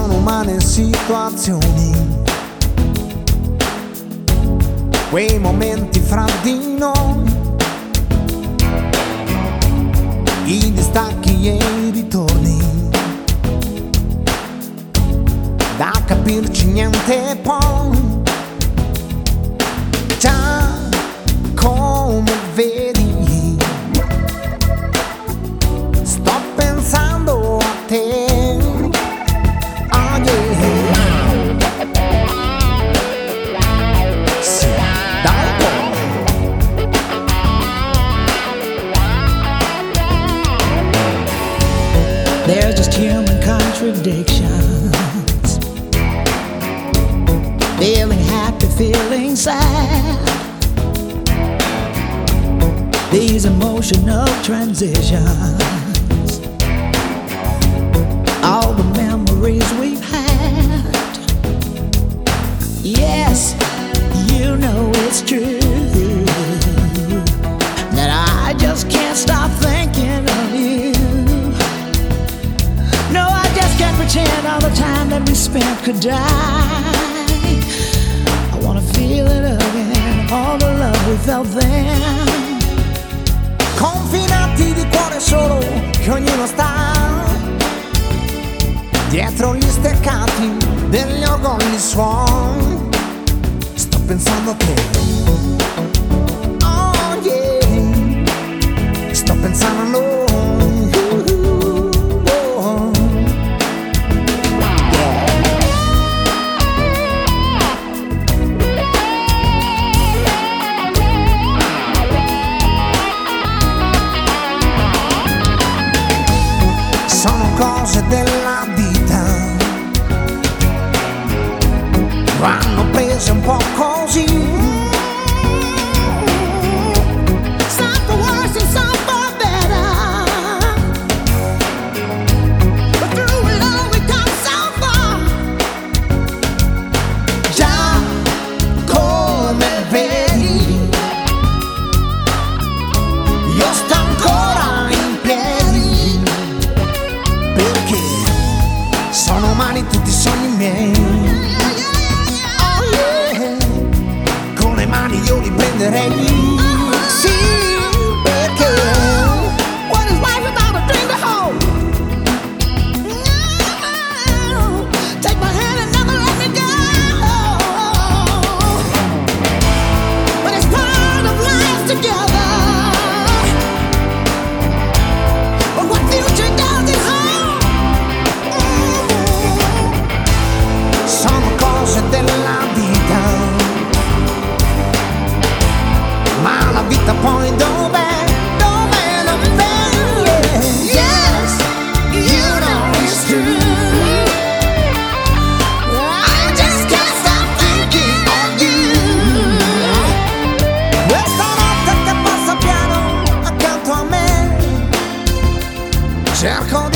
Sono umane situazioni, quei momenti fra di noi, i distacchi e i ritorni, da capirci niente poi. Già come vedi, sto pensando a te. Oh yeah. Sì, da un po'. There's just human contradictions, feeling happy, feeling sad. These emotional transitions, all the memories we've had. Yes, you know it's true that I just can't stop thinking of you. No, I just can't pretend all the time that we spent could die. I wanna feel it again, all the love we felt then. Confinati di cuore solo, che ognuno sta dietro gli steccati degli orgogli suoi. Sto pensando a te. Oh yeah. Sto pensando a noi. Sono cose della vita, vanno prese un po' così. Some for worse and some for better, but through it all we come so far. Già come vedi, io sto ancora in piedi, perché sono umani tutti i sogni miei. Oh yeah, con le mani io li prenderei. Sì, perché What is life without a dream to hold? No, take my hand and never let me go. But it's part of life together. But what future does it hold? sono cose della vita, ma la vita poi dov'è? Dov'è? Dov'è? Yes, you know it's true. I just can't stop thinking of you. Questa notte che passa piano accanto a me, cerco di